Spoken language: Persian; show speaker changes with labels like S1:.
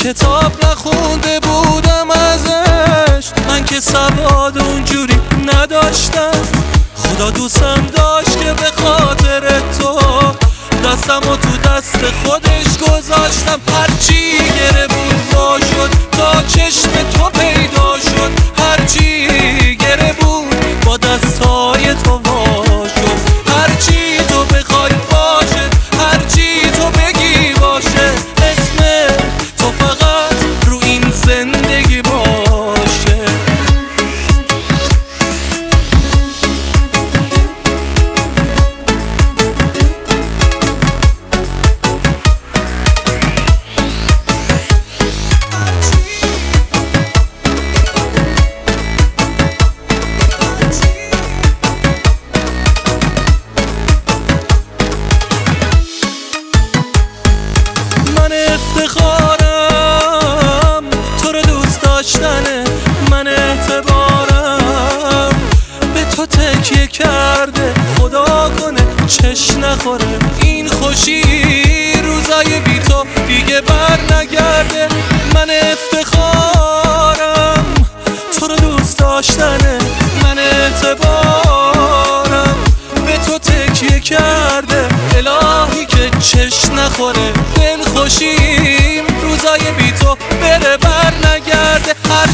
S1: کتاب نخونده بودم ازش، من که سواد اونجوری نداشتم. خدا دوستم داشت که به خاطر تو دستمو تو دست خودش گذاشتم. هرچی گره بود وا شد تا چشم تو پیدا شد، هرچی گره بود با دستای تو وا شد. هرچی تو بخوای باشه، هرچی تو بگی باشه، اسم تو فقط رو این زندگی باشه. من افتخارم تو رو دوست داشتنه، من اعتبارم به تو تکیه کرده. خدا کنه چش نخوره این خوشی، روزای بی تو دیگه بر نگرده. من افتخارم تو رو دوست داشتنه، من اعتبارم به تو تکیه کرده. الهی که چش نخوره دل خوشیم، روزای بی تو بره بر نگرده.